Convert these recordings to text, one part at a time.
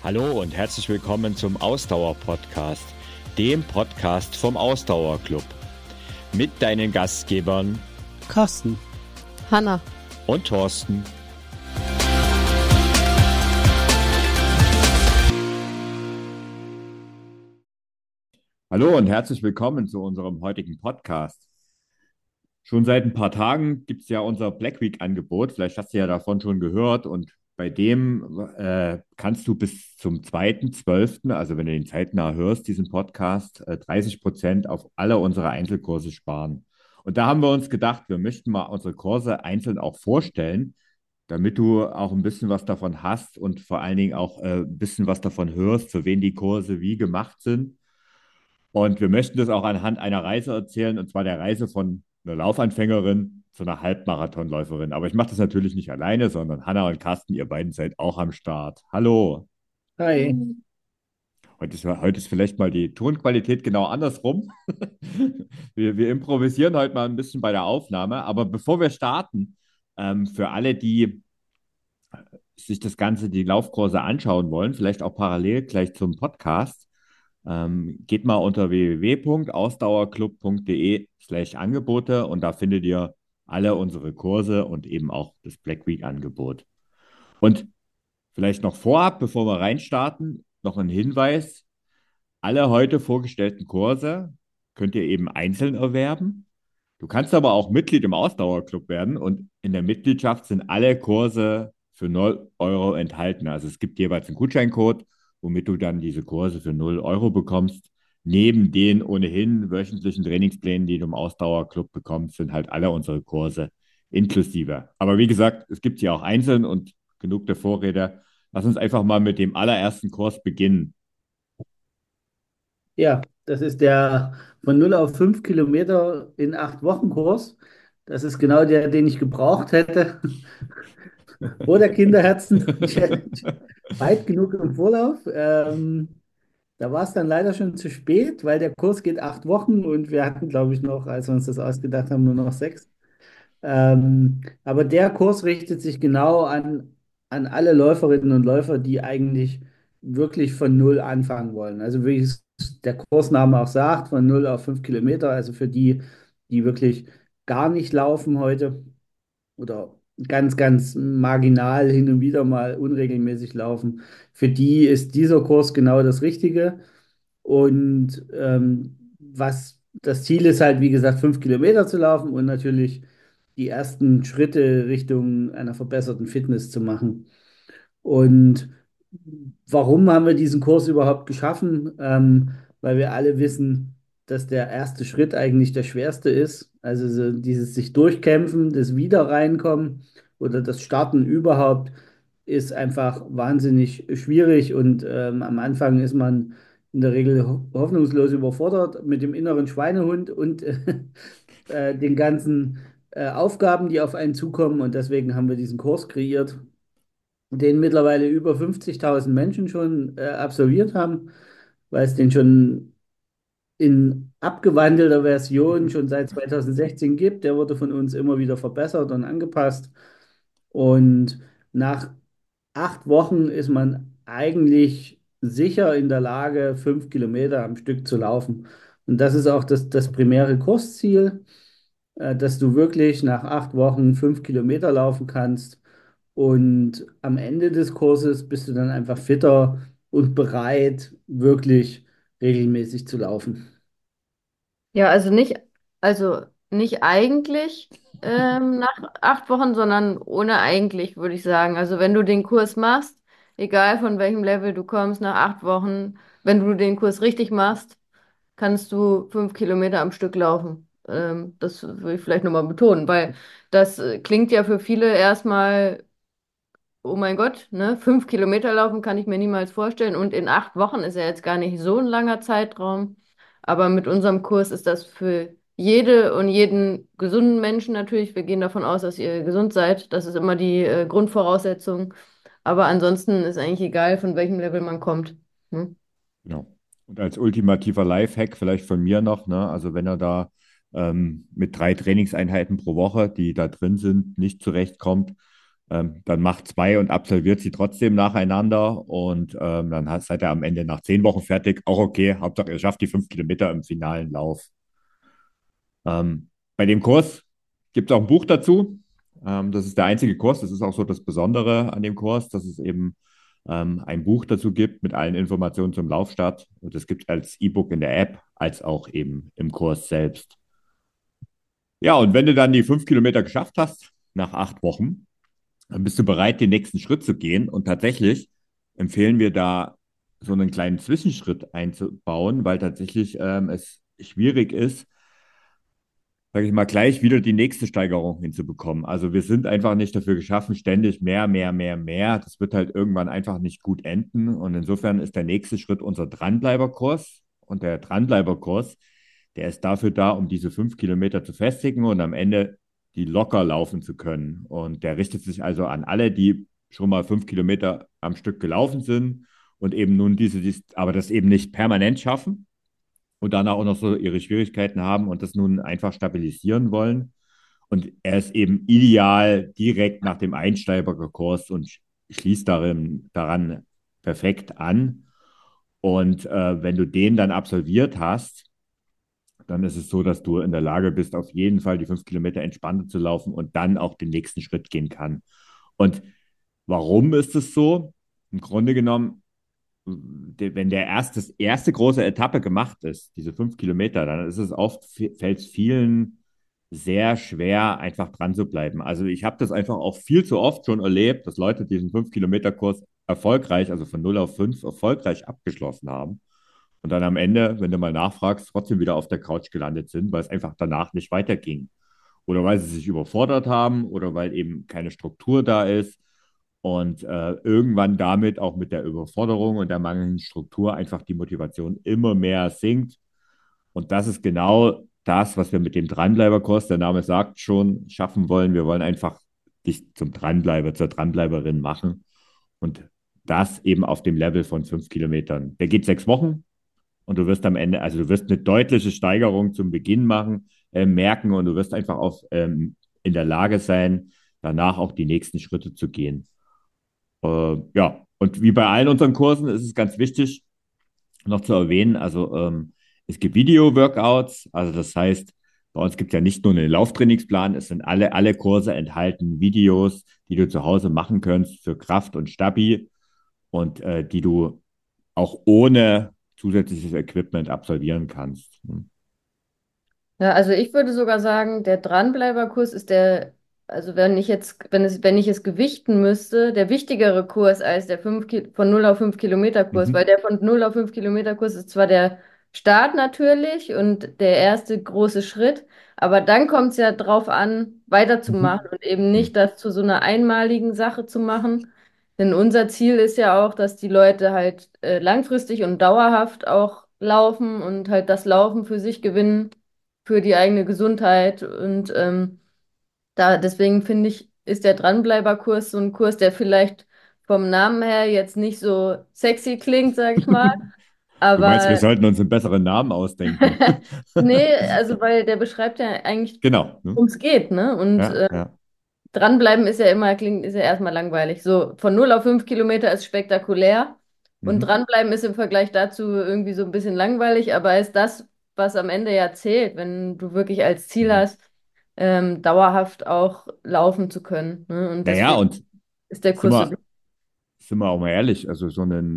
Hallo und herzlich willkommen zum Ausdauer-Podcast, dem Podcast vom Ausdauerclub. Mit deinen Gastgebern Carsten, Hanna und Thorsten. Hallo und herzlich willkommen zu unserem heutigen Podcast. Schon seit ein paar Tagen gibt es ja unser Black Week-Angebot. Vielleicht hast du ja davon schon gehört. Und bei dem kannst du bis zum 2.12., also wenn du den zeitnah hörst, diesen Podcast, 30% auf alle unsere Einzelkurse sparen. Und da haben wir uns gedacht, wir möchten mal unsere Kurse einzeln auch vorstellen, damit du auch ein bisschen was davon hast und vor allen Dingen auch ein bisschen was davon hörst, für wen die Kurse wie gemacht sind. Und wir möchten das auch anhand einer Reise erzählen, und zwar der Reise von einer Laufanfängerin zu einer Halbmarathonläuferin. Aber ich mache das natürlich nicht alleine, sondern Hanna und Carsten, ihr beiden seid auch am Start. Hallo. hi. Heute ist vielleicht mal die Tonqualität genau andersrum. Wir improvisieren heute mal ein bisschen bei der Aufnahme. Aber bevor wir starten, für alle, die sich das Ganze, die Laufkurse anschauen wollen, vielleicht auch parallel gleich zum Podcast, geht mal unter www.ausdauerclub.de/Angebote und da findet ihr alle unsere Kurse und eben auch das Black Week Angebot. Und vielleicht noch vorab, bevor wir reinstarten, noch ein Hinweis. Alle heute vorgestellten Kurse könnt ihr eben einzeln erwerben. Du kannst aber auch Mitglied im Ausdauerclub werden und in der Mitgliedschaft sind alle Kurse für 0 € enthalten. Also es gibt jeweils einen Gutscheincode, womit du dann diese Kurse für 0 € bekommst. Neben den ohnehin wöchentlichen Trainingsplänen, die du im Ausdauerclub bekommst, sind halt alle unsere Kurse inklusive. Aber wie gesagt, es gibt sie auch einzeln und genug der Vorrede. Lass uns einfach mal mit dem allerersten Kurs beginnen. Ja, das ist der von 0 auf 5 Kilometer in 8 Wochen Kurs. Das ist genau der, den ich gebraucht hätte. Vor der Kinderherzen-Challenge. Weit genug im Vorlauf. Da war es dann leider schon zu spät, weil der Kurs geht 8 Wochen und wir hatten, glaube ich, noch, als wir uns das ausgedacht haben, nur noch 6. Aber der Kurs richtet sich genau an alle Läuferinnen und Läufer, die eigentlich wirklich von Null anfangen wollen. Also wie es der Kursname auch sagt, von 0 auf 5 Kilometer, also für die, die wirklich gar nicht laufen heute oder ganz, ganz marginal hin und wieder mal unregelmäßig laufen. Für die ist dieser Kurs genau das Richtige. Und was das Ziel ist halt, wie gesagt, 5 Kilometer zu laufen und natürlich die ersten Schritte Richtung einer verbesserten Fitness zu machen. Und warum haben wir diesen Kurs überhaupt geschaffen? Weil wir alle wissen, dass der erste Schritt eigentlich der schwerste ist. Also so dieses sich durchkämpfen, das Wiederreinkommen oder das Starten überhaupt ist einfach wahnsinnig schwierig und am Anfang ist man in der Regel hoffnungslos überfordert mit dem inneren Schweinehund und den ganzen Aufgaben, die auf einen zukommen. Und deswegen haben wir diesen Kurs kreiert, den mittlerweile über 50.000 Menschen schon absolviert haben, weil es den schon in abgewandelter Version schon seit 2016 gibt. Der wurde von uns immer wieder verbessert und angepasst. Und nach 8 Wochen ist man eigentlich sicher in der Lage, 5 Kilometer am Stück zu laufen. Und das ist auch das primäre Kursziel, dass du wirklich nach 8 Wochen 5 Kilometer laufen kannst. Und am Ende des Kurses bist du dann einfach fitter und bereit, wirklich regelmäßig zu laufen. Ja, also nicht eigentlich nach 8 Wochen, sondern ohne eigentlich, würde ich sagen. Also wenn du den Kurs machst, egal von welchem Level du kommst, nach 8 Wochen, wenn du den Kurs richtig machst, kannst du 5 Kilometer am Stück laufen. Das will ich vielleicht nochmal betonen, weil das klingt ja für viele erstmal, oh mein Gott, ne? 5 Kilometer laufen kann ich mir niemals vorstellen. Und in 8 Wochen ist ja jetzt gar nicht so ein langer Zeitraum. Aber mit unserem Kurs ist das für jede und jeden gesunden Menschen natürlich. Wir gehen davon aus, dass ihr gesund seid. Das ist immer die Grundvoraussetzung. Aber ansonsten ist eigentlich egal, von welchem Level man kommt. Hm? Genau. Und als ultimativer Lifehack vielleicht von mir noch, ne? Also wenn er da mit 3 Trainingseinheiten pro Woche, die da drin sind, nicht zurechtkommt, Dann macht zwei und absolviert sie trotzdem nacheinander und seid ihr am Ende nach 10 Wochen fertig. Auch okay, Hauptsache ihr schafft die 5 Kilometer im finalen Lauf. Bei dem Kurs gibt es auch ein Buch dazu. Das ist der einzige Kurs. Das ist auch so das Besondere an dem Kurs, dass es eben ein Buch dazu gibt mit allen Informationen zum Laufstart. Und das gibt es als E-Book in der App, als auch eben im Kurs selbst. Ja, und wenn du dann die 5 Kilometer geschafft hast, nach 8 Wochen, dann bist du bereit, den nächsten Schritt zu gehen. Und tatsächlich empfehlen wir da so einen kleinen Zwischenschritt einzubauen, weil tatsächlich es schwierig ist, sage ich mal, gleich wieder die nächste Steigerung hinzubekommen. Also wir sind einfach nicht dafür geschaffen, ständig mehr, mehr, mehr, mehr. Das wird halt irgendwann einfach nicht gut enden. Und insofern ist der nächste Schritt unser Dranbleiberkurs. Und der Dranbleiberkurs, der ist dafür da, um diese 5 Kilometer zu festigen und am Ende die locker laufen zu können. Und der richtet sich also an alle, die schon mal 5 Kilometer am Stück gelaufen sind und eben nun aber das eben nicht permanent schaffen und danach auch noch so ihre Schwierigkeiten haben und das nun einfach stabilisieren wollen. Und er ist eben ideal direkt nach dem Einsteigerkurs und schließt daran perfekt an. Und wenn du den dann absolviert hast, dann ist es so, dass du in der Lage bist, auf jeden Fall die 5 Kilometer entspannter zu laufen und dann auch den nächsten Schritt gehen kann. Und warum ist es so? Im Grunde genommen, wenn das erste große Etappe gemacht ist, diese 5 Kilometer, dann ist es oft, fällt es vielen sehr schwer, einfach dran zu bleiben. Also ich habe das einfach auch viel zu oft schon erlebt, dass Leute diesen 5 Kilometer Kurs erfolgreich, also von 0 auf 5 erfolgreich abgeschlossen haben. Und dann am Ende, wenn du mal nachfragst, trotzdem wieder auf der Couch gelandet sind, weil es einfach danach nicht weiterging. Oder weil sie sich überfordert haben oder weil eben keine Struktur da ist und irgendwann damit auch mit der Überforderung und der mangelnden Struktur einfach die Motivation immer mehr sinkt. Und das ist genau das, was wir mit dem Dranbleiberkurs, der Name sagt schon, schaffen wollen. Wir wollen einfach dich zum Dranbleiber, zur Dranbleiberin machen. Und das eben auf dem Level von 5 Kilometern. Der geht 6 Wochen und du wirst am Ende, also du wirst eine deutliche Steigerung zum Beginn merken und du wirst einfach in der Lage sein, danach auch die nächsten Schritte zu gehen. Ja, und wie bei allen unseren Kursen ist es ganz wichtig, noch zu erwähnen, also es gibt Video-Workouts, also das heißt, bei uns gibt es ja nicht nur einen Lauftrainingsplan, es sind alle Kurse enthalten Videos, die du zu Hause machen kannst für Kraft und Stabi und die du auch ohne zusätzliches Equipment absolvieren kannst. Ja, also ich würde sogar sagen, der Dranbleiberkurs ist also wenn ich es gewichten müsste, der wichtigere Kurs als der von 0 auf 5 Kilometer Kurs, weil Mhm. der von 0 auf 5 Kilometer Kurs ist zwar der Start natürlich und der erste große Schritt, aber dann kommt es ja drauf an, weiterzumachen Mhm. und eben Mhm. nicht das zu so einer einmaligen Sache zu machen. Denn unser Ziel ist ja auch, dass die Leute halt langfristig und dauerhaft auch laufen und halt das Laufen für sich gewinnen für die eigene Gesundheit. Und deswegen finde ich, ist der Dranbleiberkurs so ein Kurs, der vielleicht vom Namen her jetzt nicht so sexy klingt, sag ich mal. Du meinst, wir Aber sollten uns einen besseren Namen ausdenken? nee, also weil der beschreibt ja eigentlich, Genau. Ne? worum es geht, ne? Und Ja, ja. dranbleiben ist ja erstmal langweilig. So von 0 auf 5 Kilometer ist spektakulär und Mhm. dranbleiben ist im Vergleich dazu irgendwie so ein bisschen langweilig, aber ist das, was am Ende ja zählt, wenn du wirklich als Ziel Mhm. hast, dauerhaft auch laufen zu können. Ne? Und Naja, deswegen und ist der sind Kurs so. wir, sind wir auch mal ehrlich, also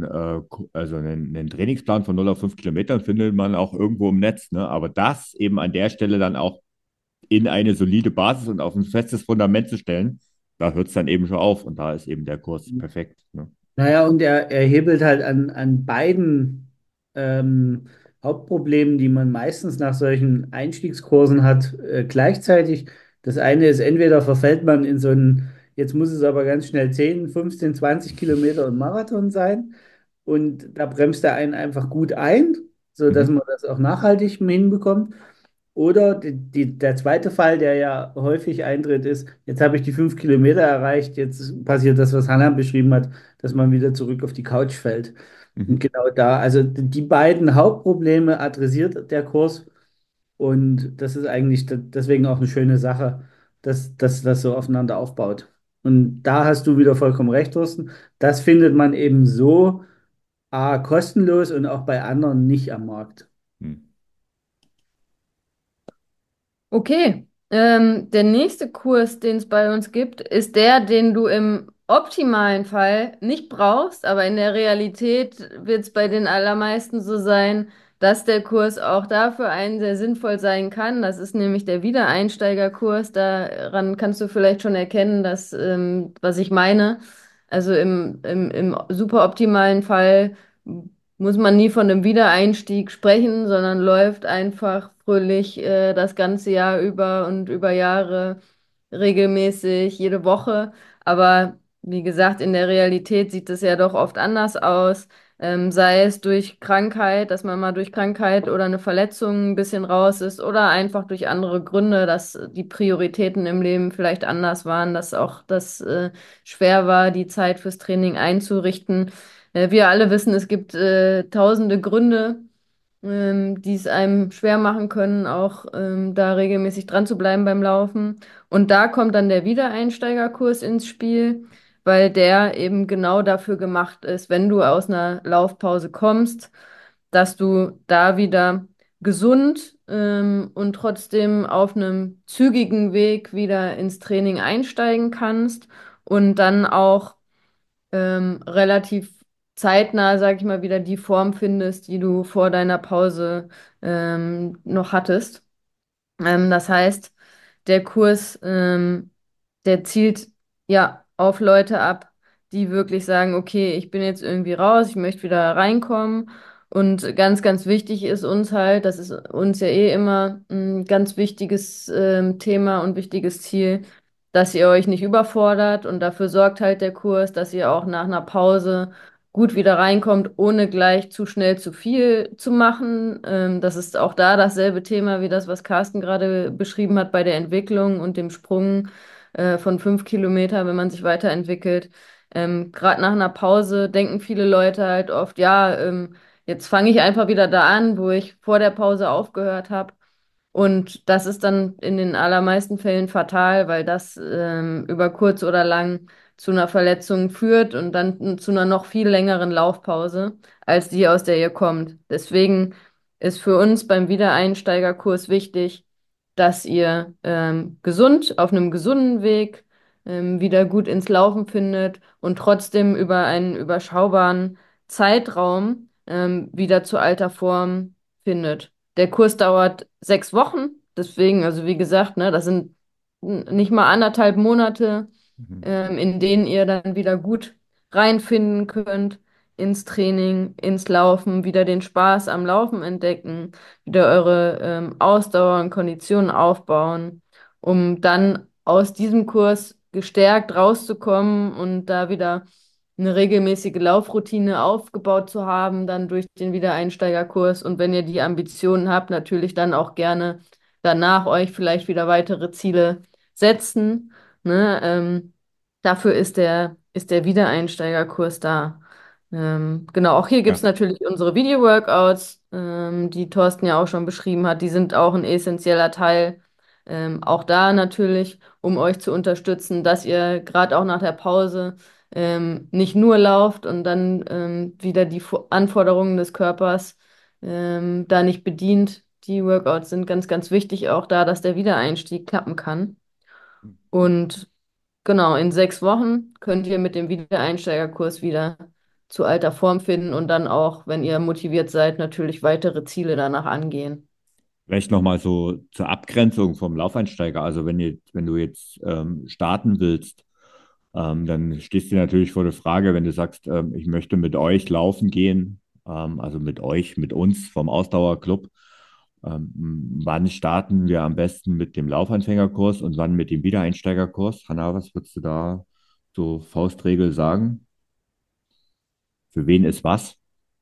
einen Trainingsplan von 0 auf 5 Kilometern findet man auch irgendwo im Netz, ne? Aber das eben an der Stelle dann auch in eine solide Basis und auf ein festes Fundament zu stellen, da hört es dann eben schon auf und da ist eben der Kurs perfekt. Ne? Naja, und er hebelt halt an beiden ähm, Hauptproblemen, die man meistens nach solchen Einstiegskursen hat, gleichzeitig. Das eine ist, entweder verfällt man in so einen, jetzt muss es aber ganz schnell 10, 15, 20 Kilometer und Marathon sein. Und da bremst er einen einfach gut ein, sodass Mhm. man das auch nachhaltig hinbekommt. Oder der zweite Fall, der ja häufig eintritt, ist, jetzt habe ich die 5 Kilometer erreicht, jetzt passiert das, was Hannah beschrieben hat, dass man wieder zurück auf die Couch fällt. Und Mhm. genau da, also die beiden Hauptprobleme adressiert der Kurs und das ist eigentlich deswegen auch eine schöne Sache, dass das so aufeinander aufbaut. Und da hast du wieder vollkommen recht, Thorsten. Das findet man eben so kostenlos und auch bei anderen nicht am Markt. Hm. Okay, der nächste Kurs, den es bei uns gibt, ist der, den du im optimalen Fall nicht brauchst, aber in der Realität wird es bei den allermeisten so sein, dass der Kurs auch dafür einen sehr sinnvoll sein kann. Das ist nämlich der Wiedereinsteigerkurs. Daran kannst du vielleicht schon erkennen, dass, was ich meine. Also im super optimalen Fall muss man nie von einem Wiedereinstieg sprechen, sondern läuft einfach fröhlich das ganze Jahr über und über Jahre regelmäßig, jede Woche. Aber wie gesagt, in der Realität sieht es ja doch oft anders aus. Sei es durch Krankheit, dass man mal durch Krankheit oder eine Verletzung ein bisschen raus ist oder einfach durch andere Gründe, dass die Prioritäten im Leben vielleicht anders waren, dass auch das schwer war, die Zeit fürs Training einzurichten. Wir alle wissen, es gibt tausende Gründe, die es einem schwer machen können, auch da regelmäßig dran zu bleiben beim Laufen. Und da kommt dann der Wiedereinsteigerkurs ins Spiel, weil der eben genau dafür gemacht ist, wenn du aus einer Laufpause kommst, dass du da wieder gesund und trotzdem auf einem zügigen Weg wieder ins Training einsteigen kannst und dann auch relativ zeitnah, sag ich mal, wieder die Form findest, die du vor deiner Pause noch hattest. Das heißt, der Kurs, der zielt ja auf Leute ab, die wirklich sagen, okay, ich bin jetzt irgendwie raus, ich möchte wieder reinkommen. Und ganz, ganz wichtig ist uns halt, das ist uns ja eh immer ein ganz wichtiges Thema und wichtiges Ziel, dass ihr euch nicht überfordert. Und dafür sorgt halt der Kurs, dass ihr auch nach einer Pause gut wieder reinkommt, ohne gleich zu schnell zu viel zu machen. Das ist auch da dasselbe Thema wie das, was Carsten gerade beschrieben hat bei der Entwicklung und dem Sprung von 5 Kilometer, wenn man sich weiterentwickelt. Gerade nach einer Pause denken viele Leute halt oft, ja, jetzt fange ich einfach wieder da an, wo ich vor der Pause aufgehört habe. Und das ist dann in den allermeisten Fällen fatal, weil das über kurz oder lang zu einer Verletzung führt und dann zu einer noch viel längeren Laufpause, als die, aus der ihr kommt. Deswegen ist für uns beim Wiedereinsteigerkurs wichtig, dass ihr gesund, auf einem gesunden Weg wieder gut ins Laufen findet und trotzdem über einen überschaubaren Zeitraum wieder zu alter Form findet. Der Kurs dauert 6 Wochen, deswegen, also wie gesagt, ne, das sind nicht mal anderthalb Monate, Mhm. in denen ihr dann wieder gut reinfinden könnt ins Training, ins Laufen, wieder den Spaß am Laufen entdecken, wieder eure Ausdauer und Konditionen aufbauen, um dann aus diesem Kurs gestärkt rauszukommen und da wieder eine regelmäßige Laufroutine aufgebaut zu haben, dann durch den Wiedereinsteigerkurs. Und wenn ihr die Ambitionen habt, natürlich dann auch gerne danach euch vielleicht wieder weitere Ziele setzen. Ne? Dafür ist der Wiedereinsteigerkurs da. Genau, auch hier gibt Ja. es natürlich unsere Video-Workouts, die Thorsten ja auch schon beschrieben hat. Die sind auch ein essentieller Teil. Auch da natürlich, um euch zu unterstützen, dass ihr gerade auch nach der Pause nicht nur lauft und dann wieder die Anforderungen des Körpers da nicht bedient. Die Workouts sind ganz, ganz wichtig, auch da, dass der Wiedereinstieg klappen kann. Und genau, in 6 Wochen könnt ihr mit dem Wiedereinsteigerkurs wieder zu alter Form finden und dann auch, wenn ihr motiviert seid, natürlich weitere Ziele danach angehen. Vielleicht nochmal so zur Abgrenzung vom Laufeinsteiger. Also wenn du jetzt starten willst, dann stehst du natürlich vor der Frage, wenn du sagst, ich möchte mit euch laufen gehen, also mit euch, mit uns vom Ausdauerclub, wann starten wir am besten mit dem Laufanfängerkurs und wann mit dem Wiedereinsteigerkurs? Hanna, was würdest du da so Faustregel sagen? Für wen ist was?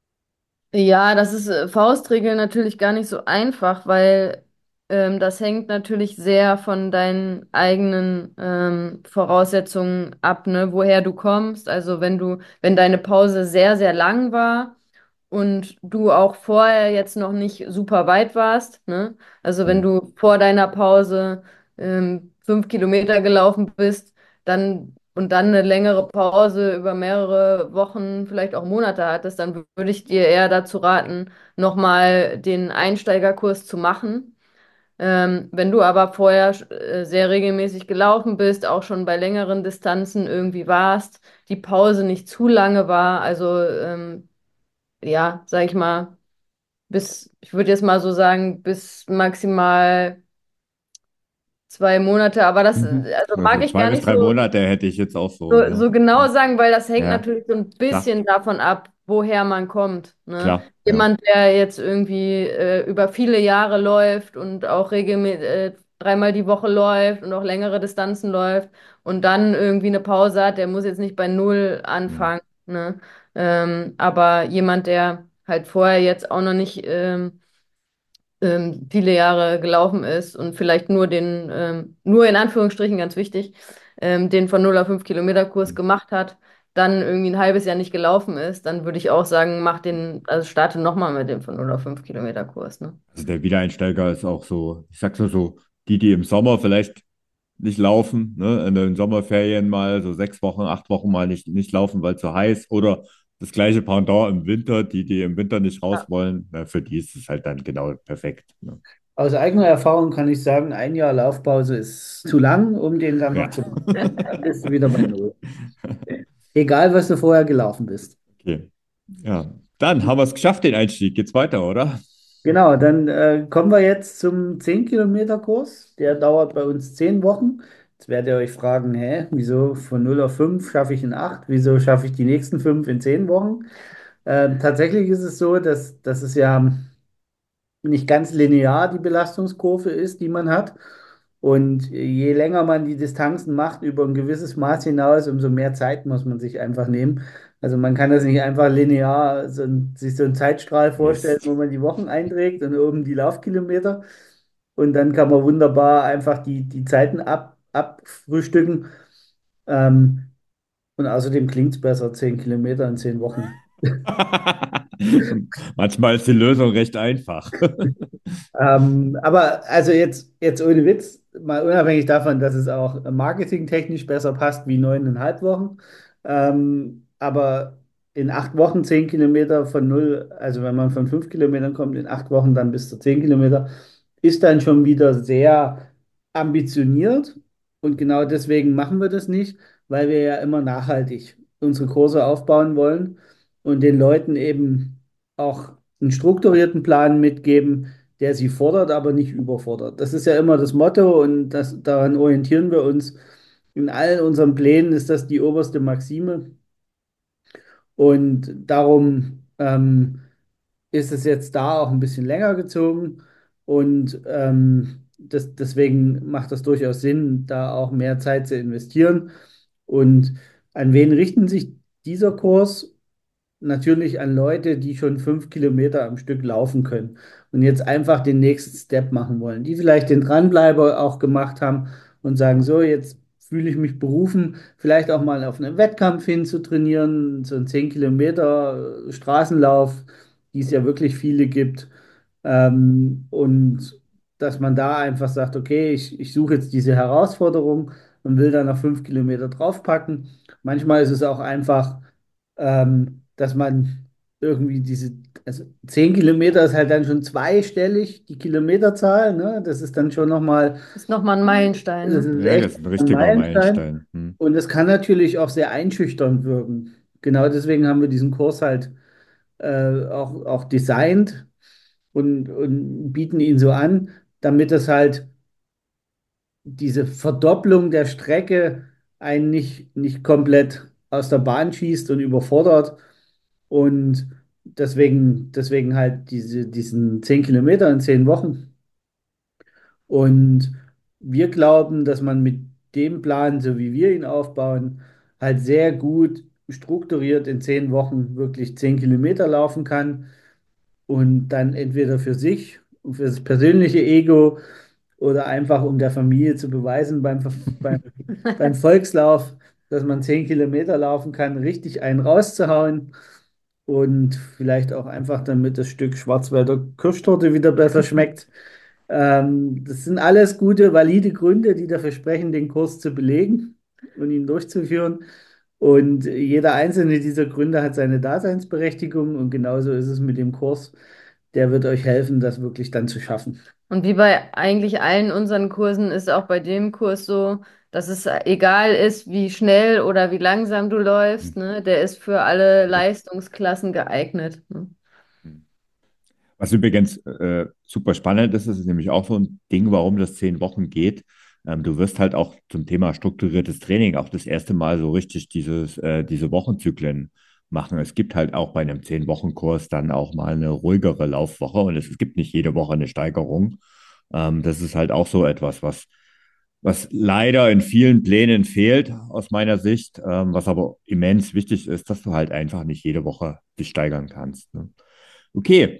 Ja, das ist Faustregel natürlich gar nicht so einfach, weil das hängt natürlich sehr von deinen eigenen Voraussetzungen ab, ne, woher du kommst. Also wenn deine Pause sehr, sehr lang war und du auch vorher jetzt noch nicht super weit warst, ne? Also wenn Hm. du vor deiner Pause 5 Kilometer gelaufen bist, dann und dann eine längere Pause über mehrere Wochen, vielleicht auch Monate hattest, dann würde ich dir eher dazu raten, nochmal den Einsteigerkurs zu machen. Wenn du aber vorher sehr regelmäßig gelaufen bist, auch schon bei längeren Distanzen irgendwie warst, die Pause nicht zu lange war, also ja, sag ich mal, ich würde jetzt mal so sagen, bis maximal 2 Monate, aber das Mhm. also mag Also ich zwei gar bis nicht drei so. Monate hätte ich jetzt auch so, So ne? genau sagen, weil das hängt Ja, natürlich so ein klar, bisschen davon ab, woher man kommt. Ne? klar, ja. Jemand, der jetzt irgendwie über viele Jahre läuft und auch regelmäßig dreimal die Woche läuft und auch längere Distanzen läuft und dann irgendwie eine Pause hat, der muss jetzt nicht bei Null Hm. anfangen. Ne? Aber jemand, der halt vorher jetzt auch noch nicht viele Jahre gelaufen ist und vielleicht nur in Anführungsstrichen ganz wichtig, den von 0 auf 5 Kilometer Kurs gemacht hat, dann irgendwie ein halbes Jahr nicht gelaufen ist, dann würde ich auch sagen, also starte nochmal mit dem von 0 auf 5 Kilometer Kurs, ne? Also der Wiedereinsteiger ist auch so, ich sag's mal so, die im Sommer vielleicht nicht laufen, ne, in den Sommerferien mal so 6 Wochen, 8 Wochen mal nicht laufen, weil es so heiß oder das gleiche Pendant im Winter, die im Winter nicht raus Ja. wollen, na, für die ist es halt dann genau perfekt. Ne? Aus eigener Erfahrung kann ich sagen, ein Jahr Laufpause ist zu lang, um den dann Ja. noch zu machen. Dann bist du wieder bei Null. Egal, was du vorher gelaufen bist. Okay. Ja, dann haben wir es geschafft, den Einstieg. Geht's weiter, oder? Genau, dann kommen wir jetzt zum 10-Kilometer-Kurs. Der dauert bei uns 10 Wochen. Jetzt werdet ihr euch fragen, hä, wieso von 0 auf 5 schaffe ich in 8? Wieso schaffe ich die nächsten 5 in 10 Wochen? Tatsächlich ist es so, dass es ja nicht ganz linear die Belastungskurve ist, die man hat. Und je länger man die Distanzen macht, über ein gewisses Maß hinaus, umso mehr Zeit muss man sich einfach nehmen. Also man kann das nicht einfach linear sich so einen Zeitstrahl vorstellen, Mist. wo man die Wochen einträgt und oben die Laufkilometer. Und dann kann man wunderbar einfach die Zeiten abfrühstücken. Ähm, und außerdem klingt es besser, 10 Kilometer in 10 Wochen. Manchmal ist die Lösung recht einfach. Aber also jetzt ohne Witz, mal unabhängig davon, dass es auch marketingtechnisch besser passt wie 9,5 Wochen. Aber in 8 Wochen 10 Kilometer von null, also wenn man von 5 Kilometern kommt, in 8 Wochen dann bis zu 10 Kilometer, ist dann schon wieder sehr ambitioniert. Und genau deswegen machen wir das nicht, weil wir ja immer nachhaltig unsere Kurse aufbauen wollen und den Leuten eben auch einen strukturierten Plan mitgeben, der sie fordert, aber nicht überfordert. Das ist ja immer das Motto und daran orientieren wir uns. In all unseren Plänen ist das die oberste Maxime und darum ist es jetzt da auch ein bisschen länger gezogen und deswegen macht das durchaus Sinn, da auch mehr Zeit zu investieren. Und an wen richten sich dieser Kurs? Natürlich an Leute, die schon 5 Kilometer am Stück laufen können und jetzt einfach den nächsten Step machen wollen, die vielleicht den Dranbleiber auch gemacht haben und sagen, so, jetzt fühle ich mich berufen, vielleicht auch mal auf einen Wettkampf hin zu trainieren, so einen 10 Kilometer Straßenlauf, die es ja wirklich viele gibt. Und dass man da einfach sagt, okay, ich suche jetzt diese Herausforderung und will da noch 5 Kilometer draufpacken. Manchmal ist es auch einfach dass man irgendwie also 10 Kilometer ist halt dann schon zweistellig, die Kilometerzahl, ne? Das ist dann schon nochmal, Ist nochmal ein Meilenstein, das ne? ist Ja, echt das ist ein ein richtiger Meilenstein. Meilenstein. Hm. Und es kann natürlich auch sehr einschüchternd wirken. Genau deswegen haben wir diesen Kurs halt auch designt und bieten ihn so an, damit es halt diese Verdopplung der Strecke einen nicht komplett aus der Bahn schießt und überfordert. Und deswegen halt diesen 10 Kilometer in 10 Wochen. Und wir glauben, dass man mit dem Plan, so wie wir ihn aufbauen, halt sehr gut strukturiert in 10 Wochen wirklich 10 Kilometer laufen kann und dann entweder für sich und für das persönliche Ego oder einfach um der Familie zu beweisen beim, beim Volkslauf, dass man 10 Kilometer laufen kann, richtig einen rauszuhauen und vielleicht auch einfach, damit das Stück Schwarzwälder Kirschtorte wieder besser schmeckt. Das sind alles gute, valide Gründe, die dafür sprechen, den Kurs zu belegen. und ihn durchzuführen. Und jeder einzelne dieser Gründe hat seine Daseinsberechtigung und genauso ist es mit dem Kurs. Der wird euch helfen, das wirklich dann zu schaffen. Und wie bei eigentlich allen unseren Kursen ist auch bei dem Kurs so, dass es egal ist, wie schnell oder wie langsam du läufst, ne? Der ist für alle Leistungsklassen geeignet. Ne? Was übrigens super spannend ist, ist nämlich auch so ein Ding, warum das 10 Wochen geht. Du wirst halt auch zum Thema strukturiertes Training auch das erste Mal so richtig diese Wochenzyklen machen. Es gibt halt auch bei einem 10 Wochen Kurs dann auch mal eine ruhigere Laufwoche und es gibt nicht jede Woche eine Steigerung. Das ist halt auch so etwas, was leider in vielen Plänen fehlt aus meiner Sicht, was aber immens wichtig ist, dass du halt einfach nicht jede Woche dich steigern kannst. Ne? Okay,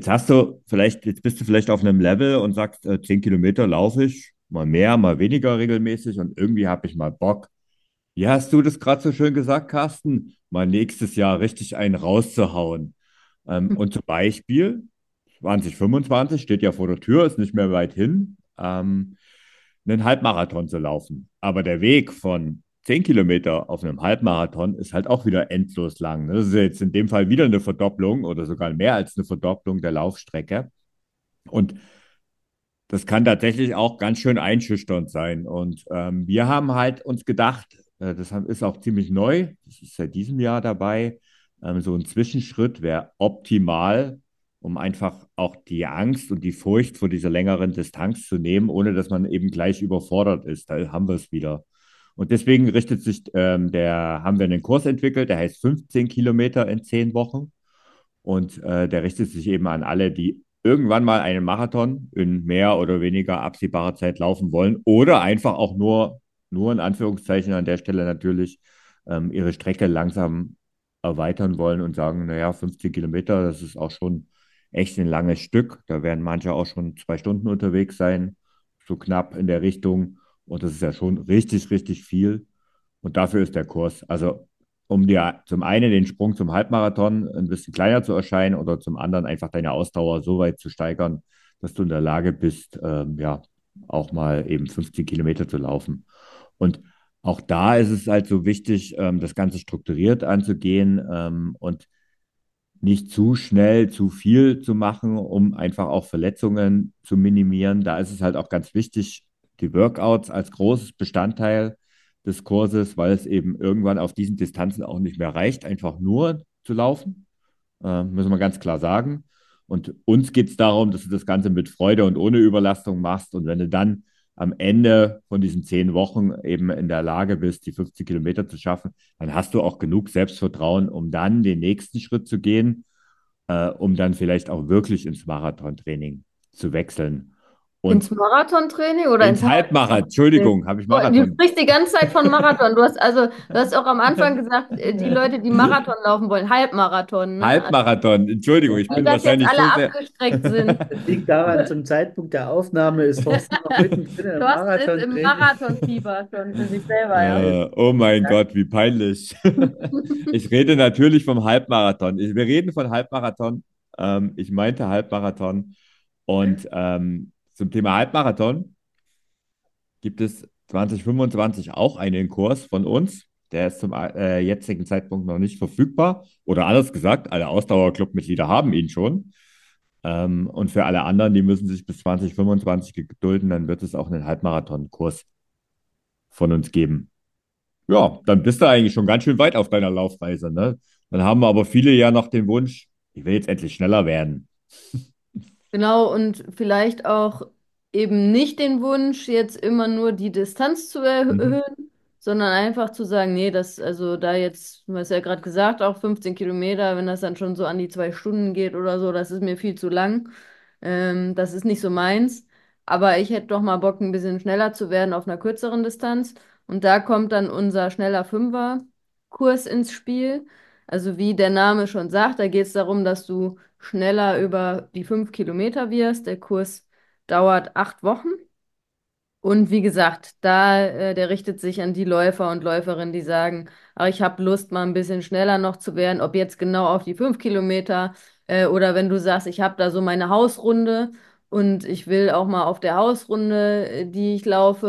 jetzt bist du vielleicht auf einem Level und sagst, 10 Kilometer laufe ich, mal mehr, mal weniger regelmäßig und irgendwie habe ich mal Bock. Wie hast du das gerade so schön gesagt, Carsten? Mal nächstes Jahr richtig einen rauszuhauen. Und zum Beispiel 2025 steht ja vor der Tür, ist nicht mehr weit hin, einen Halbmarathon zu laufen. Aber der Weg von 10 Kilometer auf einem Halbmarathon ist halt auch wieder endlos lang. Ne? Das ist jetzt in dem Fall wieder eine Verdopplung oder sogar mehr als eine Verdopplung der Laufstrecke. Und das kann tatsächlich auch ganz schön einschüchternd sein. Und wir haben halt uns gedacht, ist auch ziemlich neu, das ist seit diesem Jahr dabei, so ein Zwischenschritt wäre optimal, um einfach auch die Angst und die Furcht vor dieser längeren Distanz zu nehmen, ohne dass man eben gleich überfordert ist. Da haben wir es wieder. Und deswegen haben wir einen Kurs entwickelt, der heißt 15 Kilometer in 10 Wochen. Und der richtet sich eben an alle, die irgendwann mal einen Marathon in mehr oder weniger absehbarer Zeit laufen wollen oder einfach auch nur in Anführungszeichen an der Stelle natürlich ihre Strecke langsam erweitern wollen und sagen, naja, 15 Kilometer, das ist auch schon echt ein langes Stück. Da werden manche auch schon 2 Stunden unterwegs sein, so knapp in der Richtung. Und das ist ja schon richtig, richtig viel. Und dafür ist der Kurs. Also um dir zum einen den Sprung zum Halbmarathon ein bisschen kleiner zu erscheinen oder zum anderen einfach deine Ausdauer so weit zu steigern, dass du in der Lage bist, ja, auch mal eben 15 Kilometer zu laufen. Und auch da ist es halt so wichtig, das Ganze strukturiert anzugehen und nicht zu schnell zu viel zu machen, um einfach auch Verletzungen zu minimieren. Da ist es halt auch ganz wichtig, die Workouts als großes Bestandteil des Kurses, weil es eben irgendwann auf diesen Distanzen auch nicht mehr reicht, einfach nur zu laufen, müssen wir ganz klar sagen. Und uns geht es darum, dass du das Ganze mit Freude und ohne Überlastung machst. Und wenn du dann am Ende von diesen 10 Wochen eben in der Lage bist, die 50 Kilometer zu schaffen, dann hast du auch genug Selbstvertrauen, um dann den nächsten Schritt zu gehen, um dann vielleicht auch wirklich ins Marathontraining zu wechseln. Und Ins Marathontraining oder ins ins Halbmarathon, Halbmarathon? Entschuldigung, habe ich Oh, du Marathon. sprichst die ganze Zeit von Marathon. Du hast auch am Anfang gesagt, die Leute, die Marathon laufen wollen, Halbmarathon, ne? Also Halbmarathon, Entschuldigung, ich nicht, bin dass jetzt wahrscheinlich alle so sehr. abgestreckt sind. Das liegt daran, zum Zeitpunkt der Aufnahme ist Thorsten noch mittendrin im Thorsten ist im Marathontraining. Marathonfieber schon für sich selber, ja. Oh mein Gott, wie peinlich. Ich rede natürlich vom Halbmarathon. Wir reden von Halbmarathon. Ich meinte Halbmarathon. Und zum Thema Halbmarathon gibt es 2025 auch einen Kurs von uns. Der ist zum jetzigen Zeitpunkt noch nicht verfügbar. Oder anders gesagt, alle Ausdauerclub-Mitglieder haben ihn schon. Und für alle anderen, die müssen sich bis 2025 gedulden, dann wird es auch einen Halbmarathon-Kurs von uns geben. Ja, dann bist du eigentlich schon ganz schön weit auf deiner Laufreise, ne? Dann haben aber viele ja noch den Wunsch, ich will jetzt endlich schneller werden. Genau, und vielleicht auch eben nicht den Wunsch, jetzt immer nur die Distanz zu Mhm. erhöhen, sondern einfach zu sagen, nee, also da jetzt, du hast ja gerade gesagt, auch 15 Kilometer, wenn das dann schon so an die 2 Stunden geht oder so, das ist mir viel zu lang. Das ist nicht so meins. Aber ich hätte doch mal Bock, ein bisschen schneller zu werden auf einer kürzeren Distanz. Und da kommt dann unser schneller Fünfer-Kurs ins Spiel. Also wie der Name schon sagt, da geht es darum, dass du schneller über die 5 Kilometer wirst. Der Kurs dauert 8 Wochen. Und wie gesagt, der richtet sich an die Läufer und Läuferinnen, die sagen, ach, ich habe Lust, mal ein bisschen schneller noch zu werden, ob jetzt genau auf die 5 Kilometer oder wenn du sagst, ich habe da so meine Hausrunde und ich will auch mal auf der Hausrunde, die ich laufe,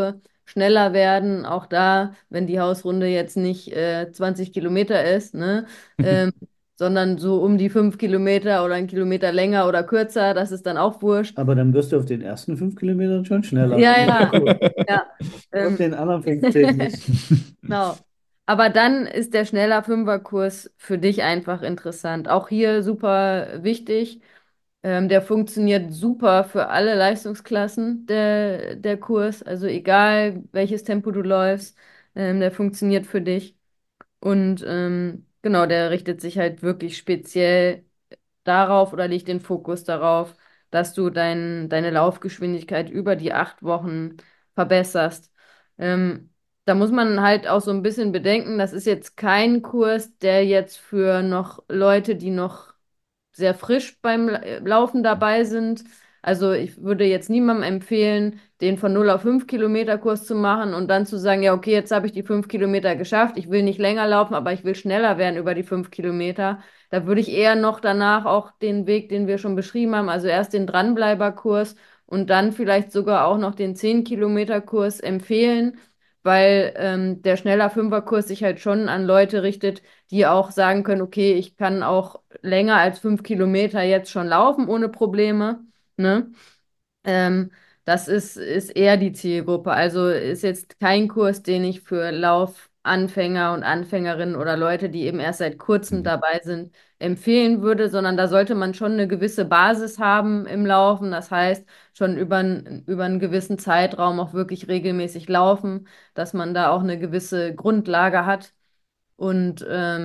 schneller werden. Auch da, wenn die Hausrunde jetzt nicht 20 Kilometer ist, ne? Ähm, sondern so um die 5 Kilometer oder 1 Kilometer länger oder kürzer, das ist dann auch wurscht. Aber dann wirst du auf den ersten 5 Kilometern schon schneller Ja, im ja, Parcours. ja. Auf Ähm, den anderen 15 nicht. genau. Aber dann ist der schneller Fünferkurs für dich einfach interessant. Auch hier super wichtig. Der funktioniert super für alle Leistungsklassen, der Kurs. Also egal, welches Tempo du läufst, der funktioniert für dich. Und genau, der richtet sich halt wirklich speziell darauf oder legt den Fokus darauf, dass du deine Laufgeschwindigkeit über die 8 Wochen verbesserst. Da muss man halt auch so ein bisschen bedenken, das ist jetzt kein Kurs, der jetzt für noch Leute, die noch sehr frisch beim Laufen dabei sind. Also ich würde jetzt niemandem empfehlen, den von 0 auf 5 Kilometer Kurs zu machen und dann zu sagen, ja, okay, jetzt habe ich die 5 Kilometer geschafft, ich will nicht länger laufen, aber ich will schneller werden über die 5 Kilometer. Da würde ich eher noch danach auch den Weg, den wir schon beschrieben haben, also erst den Dranbleiberkurs und dann vielleicht sogar auch noch den 10 Kilometer Kurs empfehlen, weil der schneller Fünferkurs sich halt schon an Leute richtet, die auch sagen können, okay, ich kann auch länger als 5 Kilometer jetzt schon laufen ohne Probleme, ne? Ähm, Das ist eher die Zielgruppe. Also ist jetzt kein Kurs, den ich für Laufanfänger und Anfängerinnen oder Leute, die eben erst seit kurzem dabei sind, empfehlen würde, sondern da sollte man schon eine gewisse Basis haben im Laufen. Das heißt, schon über einen gewissen Zeitraum auch wirklich regelmäßig laufen, dass man da auch eine gewisse Grundlage hat. Und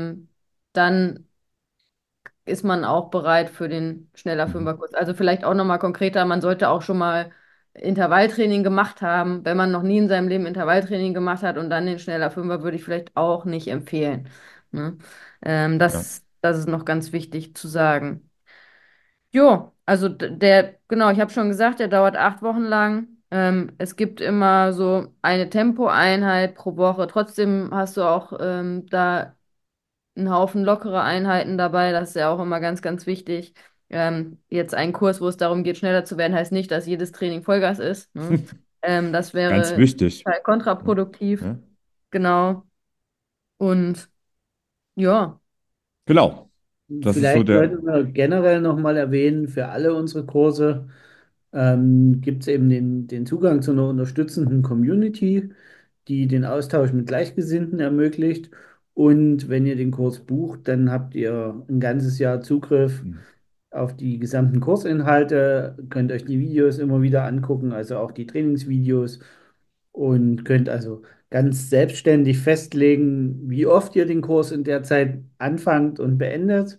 dann ist man auch bereit für den schneller Fünferkurs. Also vielleicht auch nochmal konkreter, man sollte auch schon mal Intervalltraining gemacht haben. Wenn man noch nie in seinem Leben Intervalltraining gemacht hat und dann den schneller Fünfer, würde ich vielleicht auch nicht empfehlen. Ne? Ja. Das ist noch ganz wichtig zu sagen. Jo, also der, genau, ich habe schon gesagt, der dauert 8 Wochen lang. Es gibt immer so eine Tempoeinheit pro Woche. Trotzdem hast du auch da einen Haufen lockere Einheiten dabei. Das ist ja auch immer ganz, ganz wichtig. Jetzt ein Kurs, wo es darum geht, schneller zu werden, heißt nicht, dass jedes Training Vollgas ist. Ne? Das Ganz wäre wichtig. total kontraproduktiv. Ja. Genau. Und ja. Genau. Das ist so Vielleicht der. sollten wir generell nochmal erwähnen, für alle unsere Kurse gibt es eben den Zugang zu einer unterstützenden Community, die den Austausch mit Gleichgesinnten ermöglicht. Und wenn ihr den Kurs bucht, dann habt ihr ein ganzes Jahr Zugriff auf die gesamten Kursinhalte, könnt euch die Videos immer wieder angucken, also auch die Trainingsvideos und könnt also ganz selbstständig festlegen, wie oft ihr den Kurs in der Zeit anfangt und beendet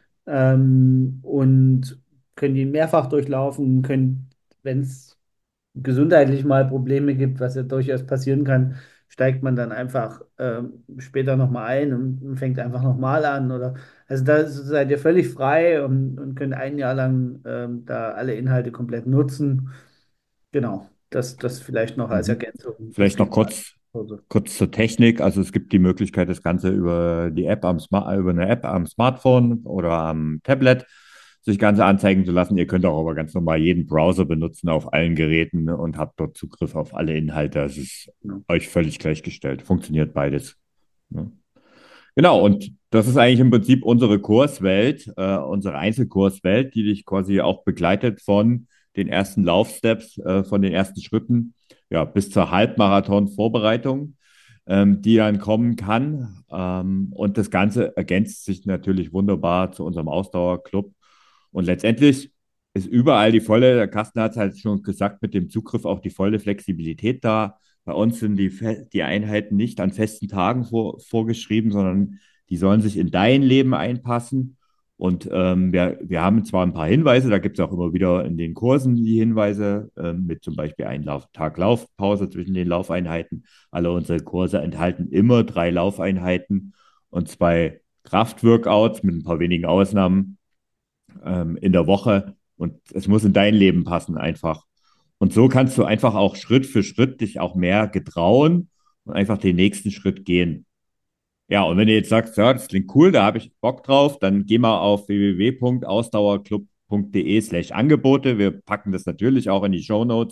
und könnt ihn mehrfach durchlaufen, könnt, wenn es gesundheitlich mal Probleme gibt, was ja durchaus passieren kann, steigt man dann einfach später nochmal ein und fängt einfach nochmal an. Oder also da seid ihr völlig frei und könnt ein Jahr lang da alle Inhalte komplett nutzen. Genau, das vielleicht noch als Mhm. Ergänzung. Es Vielleicht noch gibt kurz zur Technik. Also es gibt die Möglichkeit, das Ganze über die App über eine App am Smartphone oder am Tablet sich Ganze anzeigen zu lassen. Ihr könnt auch aber ganz normal jeden Browser benutzen auf allen Geräten und habt dort Zugriff auf alle Inhalte. Es ist genau. euch völlig gleichgestellt. Funktioniert beides. Ne? Genau, und das ist eigentlich im Prinzip unsere Kurswelt, unsere Einzelkurswelt, die dich quasi auch begleitet von den ersten Laufsteps, von den ersten Schritten, ja, bis zur Halbmarathon-Vorbereitung, die dann kommen kann. Und das Ganze ergänzt sich natürlich wunderbar zu unserem Ausdauerclub. Und letztendlich ist überall die volle, der Carsten hat es halt schon gesagt, mit dem Zugriff auch die volle Flexibilität da. Bei uns sind die Einheiten nicht an festen Tagen vorgeschrieben, sondern die sollen sich in dein Leben einpassen. Und wir haben zwar ein paar Hinweise, da gibt es auch immer wieder in den Kursen die Hinweise, mit zum Beispiel einen Tag Laufpause zwischen den Laufeinheiten. Alle unsere Kurse enthalten immer 3 Laufeinheiten und 2 Kraftworkouts mit ein paar wenigen Ausnahmen in der Woche. Und es muss in dein Leben passen einfach. Und so kannst du einfach auch Schritt für Schritt dich auch mehr getrauen und einfach den nächsten Schritt gehen. Ja, und wenn du jetzt sagst, ja, das klingt cool, da habe ich Bock drauf, dann geh mal auf www.ausdauerclub.de/Angebote. Wir packen das natürlich auch in die Shownotes,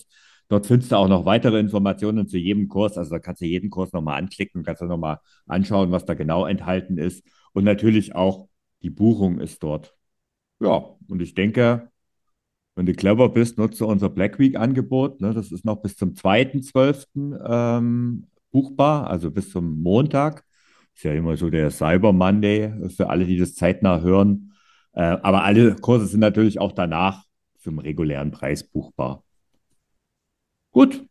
Dort findest du auch noch weitere Informationen zu jedem Kurs. Also da kannst du jeden Kurs nochmal anklicken, kannst du nochmal anschauen, was da genau enthalten ist. Und natürlich auch die Buchung ist dort. Ja, und ich denke, wenn du clever bist, nutze unser Black Week-Angebot. Ne? Das ist noch bis zum 2.12. Buchbar, also bis zum Montag. Ist ja immer so der Cyber Monday für alle, die das zeitnah hören. Aber alle Kurse sind natürlich auch danach zum regulären Preis buchbar. Gut,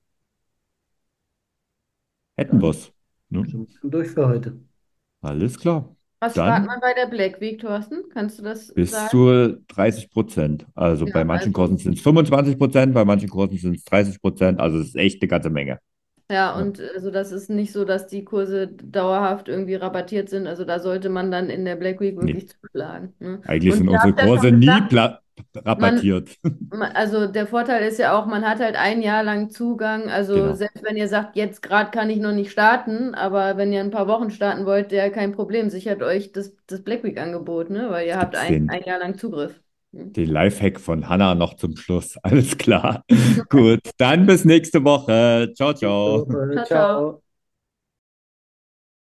hätten Dann wir's. Ne? sind wir durch für heute. Alles klar. Was spart man Dann bei der Black Week, Thorsten? Kannst du das bis sagen? zu 30%. Also bei Ja, manchen also. Kursen sind es 25%, bei manchen Kursen sind es 30%. Also es ist echt eine ganze Menge. Ja, Ja. und also das ist nicht so, dass die Kurse dauerhaft irgendwie rabattiert sind. Also da sollte man dann in der Black Week Nee, wirklich zuschlagen. Ne? eigentlich Und sind du unsere hast ja Kurse schon nie gesagt, man, rabattiert. also der Vorteil ist ja auch, man hat halt ein Jahr lang Zugang. Also Genau. selbst wenn ihr sagt, jetzt gerade kann ich noch nicht starten, aber wenn ihr ein paar Wochen starten wollt, ja kein Problem. Sichert euch das Black Week-Angebot, ne? Weil ihr Jetzt habt gibt es ein Jahr lang Zugriff. Hm. den Lifehack von Hanna noch zum Schluss. Alles klar. Gut, dann bis nächste Woche. Ciao, Nächste ciao. Woche. Ciao, ciao. Ciao.